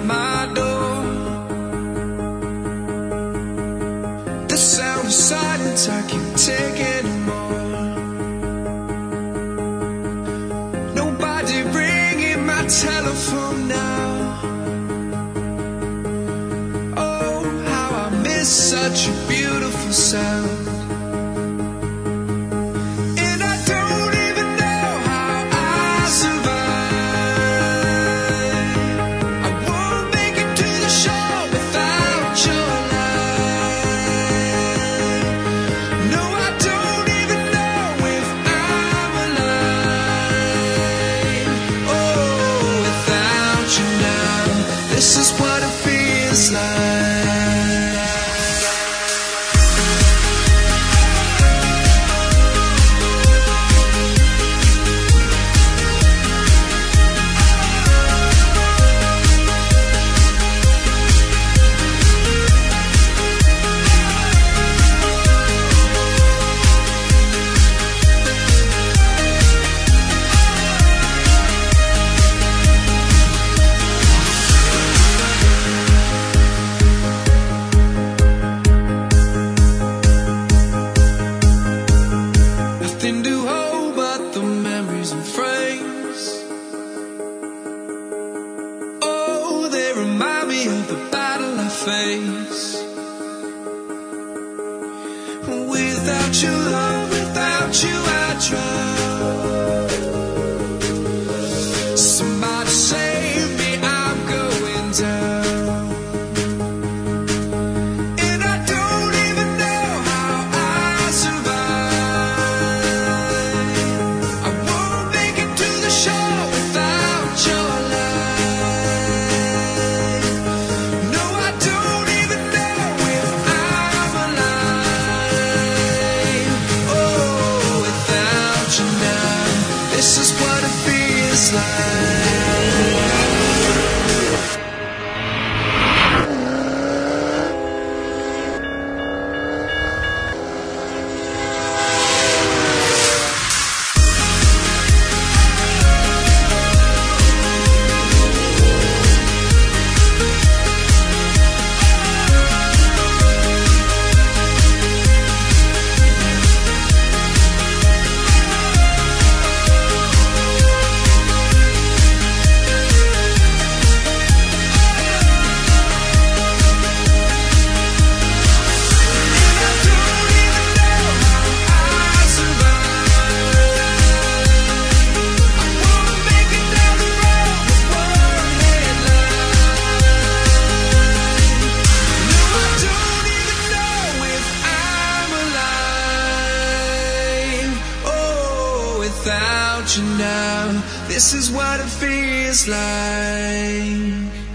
my door. The sound of silence, I can't take anymore. Nobody ringing my telephone now. Oh, how I miss such a beautiful sound. This is what it feels like. Nothing to hold but the memories and frames. Oh, they remind me of the battle I faced. Without your love, without you I drown. Somebody save me, I'm going down. This is what it feels like. Without you now, this is what it feels like.